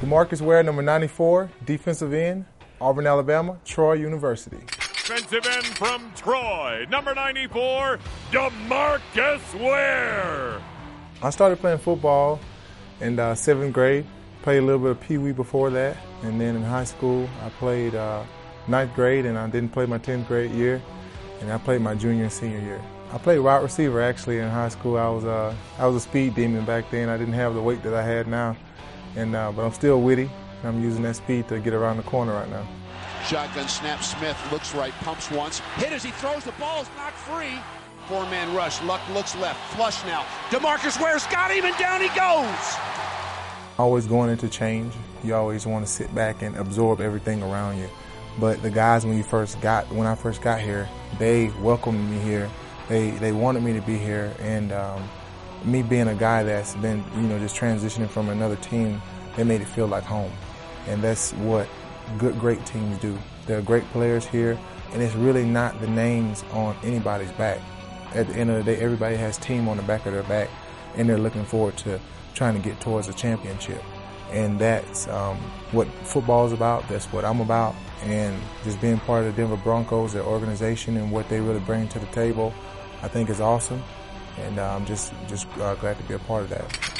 DeMarcus Ware, number 94, defensive end, Auburn, Alabama, Troy University. Defensive end from Troy, number 94, DeMarcus Ware. I started playing football in 7th grade. Played a little bit of Pee Wee before that. And then in high school, I played 9th grade, and I didn't play my 10th grade year. And I played my junior and senior year. I played wide receiver actually in high school. I was a speed demon back then. I didn't have the weight that I had now. But I'm still witty. I'm using that speed to get around the corner right now. Shotgun snap. Smith looks right, pumps once. Hit as he throws the ball, is knocked free. Four-man rush. Luck looks left. Flush now. DeMarcus Ware's got him, and down he goes. Always going into change. You always want to sit back and absorb everything around you. But the guys, when I first got here, they welcomed me here. They wanted me to be here, and me being a guy that's been, just transitioning from another team, they made it feel like home. And that's what great teams do. There are great players here, and it's really not the names on anybody's back. At the end of the day, everybody has team on the back of their back, and they're looking forward to trying to get towards a championship. And that's what football is about. That's what I'm about. And just being part of the Denver Broncos, their organization, and what they really bring to the table, I think is awesome. And I'm just glad to be a part of that.